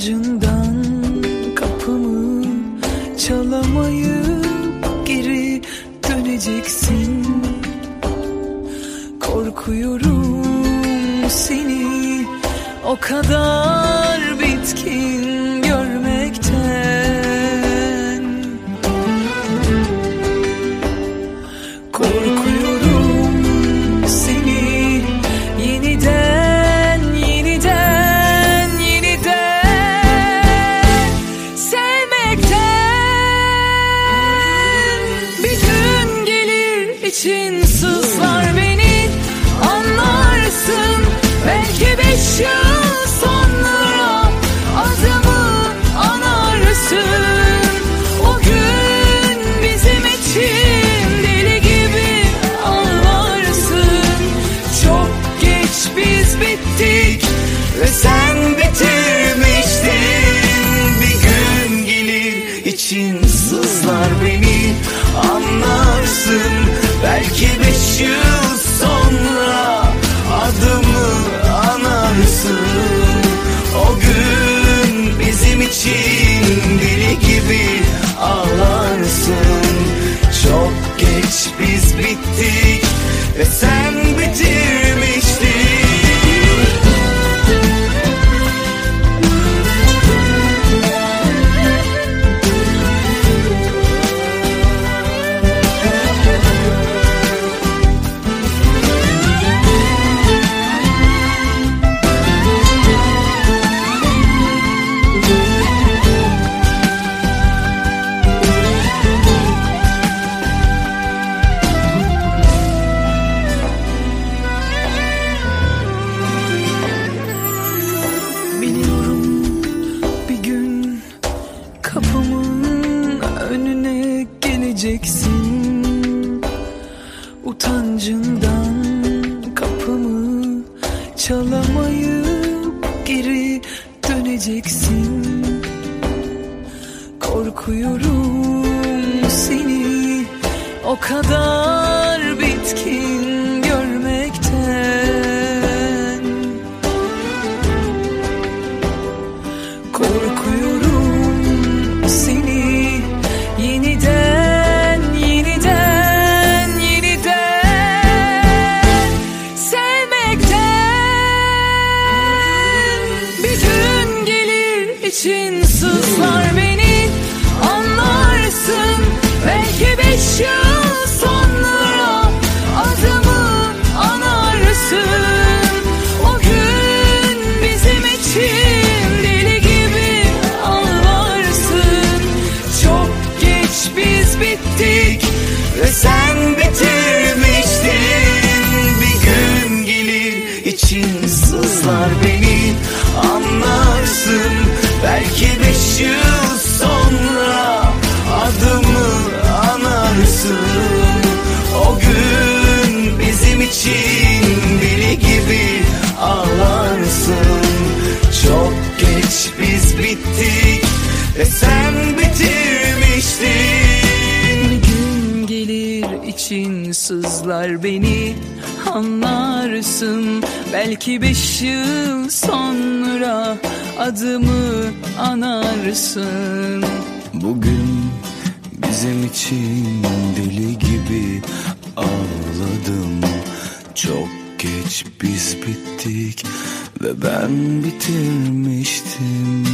Utancından kapımı çalamayıp geri döneceksin. Korkuyorum seni o kadar bitkin görmekten. Korkuyorum seni yeniden sevmekten. Bir gün gelir için sızlar beni, anlarsın belki 5 yıl sonra adımı anarsın. O gün bizim için deli gibi ağlarsın. Çok geç biz bittik ve sen bitirmiştin. Bir gün gelir için sızlar beni, anlarsın belki 5 yıl sonra adımı anarsın. O gün bizim için deli gibi ağlarsın. Çok geç biz bittik ve sen bitirmiştin. Kapımın önüne geleceksin. Utancından kapımı çalamayıp geri döneceksin. Korkuyorum seni o kadar bitkin görmekten. Korkuyorum seni yeniden sevmekten. Bir gün gelir için sızlar beni, anlarsın belki 5 yıl sonra adımı anarsın. O gün bizim için deli gibi ağlarsın. Çok geç biz bittik ve sen bitirmiştin. Bir gün gelir için sızlar beni, anlarsın belki 5 yıl sonra adımı anarsın. O gün bizim için deli gibi ağlarsın. Çok geç biz bittik ve sen bitirmiştin. Bir gün gelir için sızlar beni, anlarsın belki 5 yıl sonra adımı anarsın. Bugün bizim için deli gibi ağladım. Çok geç biz bittik ve ben bitirmiştim.